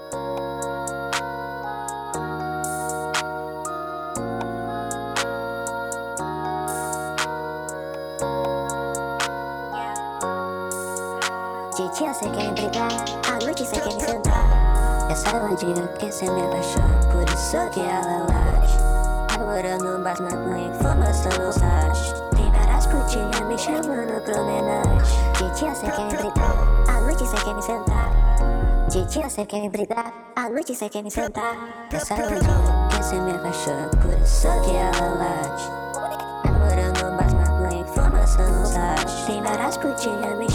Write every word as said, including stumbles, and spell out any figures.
De dia cê quer brigar, à noite cê quer me sentar. Essa bandida que cê me abaixou, por isso que ela late. Agora não basta maconha, informação no site. Tem várias putinhas me chamando pra homenagem. De dia cê quer brigar, à noite cê quer me sentar. De dia cê quer brigar, à noite cê quer me sentar. Essa bandida que cê me abaixou, por isso que ela late. Agora não basta maconha, informação no site. Tem várias putinhas me